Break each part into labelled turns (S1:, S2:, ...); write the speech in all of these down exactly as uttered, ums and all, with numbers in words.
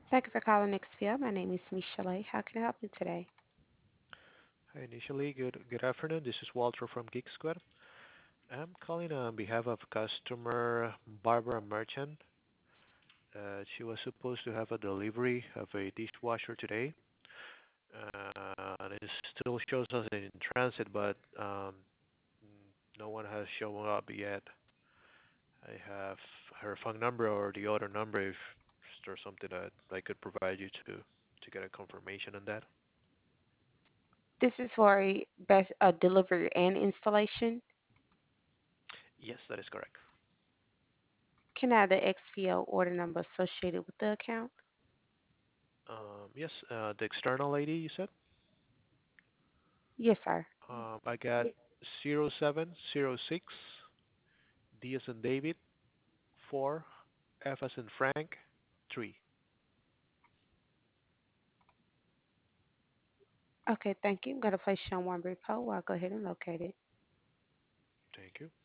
S1: Thank you for calling Xperia. My name is Michelle. How can I help you today?
S2: Hi, initially, good good afternoon. This is Walter from Geek Squad. I'm calling on behalf of customer Barbara Merchant. Uh, she was supposed to have a delivery of a dishwasher today, uh, and it still shows us in transit, but um, no one has shown up yet. I have her phone number or the other number if there's something that I could provide you to to get a confirmation on that.
S1: This is for a, best, a delivery and installation.
S2: Yes, that is correct.
S1: Can I have the X P O order number associated with the account?
S2: Um, yes, uh, the external lady you said.
S1: Yes, sir.
S2: Um, I got zero seven zero six D as in David, four, F as in Frank, three.
S1: Okay, thank you. I'm going to place you on one brief hold while I go ahead and locate it.
S2: Thank you.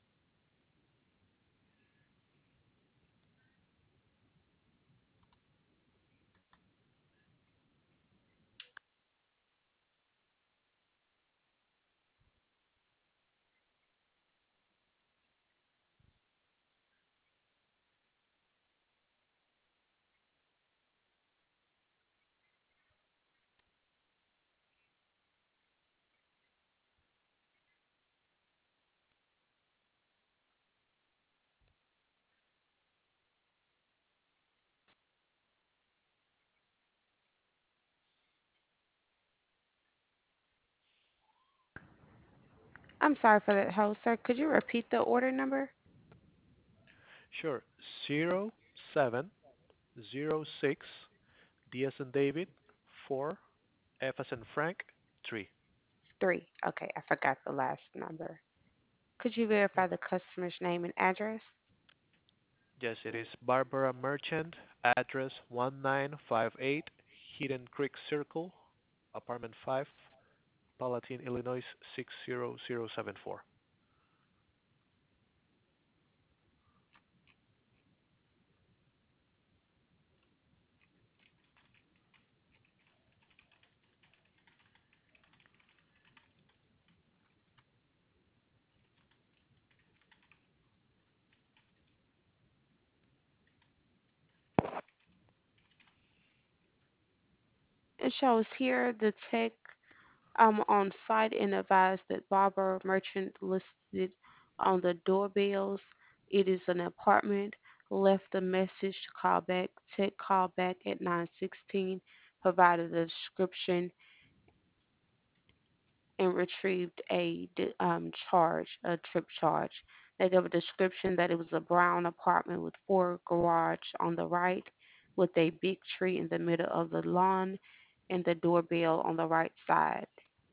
S1: I'm sorry for that hold, sir. Could you repeat the order number?
S2: Sure. Zero seven zero six D as in David, four, F as in Frank, three.
S1: Three. Okay, I forgot the last number. Could you
S2: Yep.
S1: verify the customer's name and address?
S2: Yes, it is Barbara Merchant, address one nine five eight Hidden Creek Circle, apartment five, Palatine, Illinois six zero zero seven four.
S1: It shows here the tech um, on site and advised that Barbara Merchant listed on the doorbells. It is an apartment. Left a message to call back. Tech called back at nine sixteen, provided a description and retrieved a d- um, charge, a trip charge. They gave a description that it was a brown apartment with four garage on the right, with a big tree in the middle of the lawn, and the doorbell on the right side.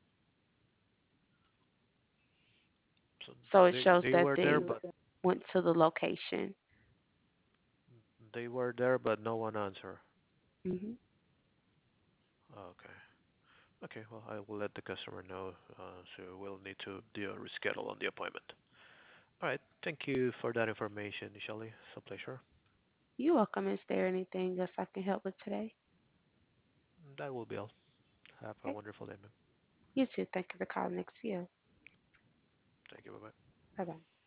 S2: So
S1: So it
S2: they
S1: shows
S2: they
S1: that
S2: were
S1: they
S2: there, but
S1: went to the location.
S2: they were there, but no one answered.
S1: Hmm.
S2: Okay. Okay, well, I will let the customer know, uh, so we'll need to do a reschedule on the appointment. All right, thank you for that information, Shelley. It's a pleasure.
S1: You're welcome. Is there anything else I can help with today?
S2: That will be all. Have a
S1: Okay.
S2: wonderful day, ma'am.
S1: You too. Thank you for calling X P O.
S2: Thank you. Bye bye.
S1: Bye bye.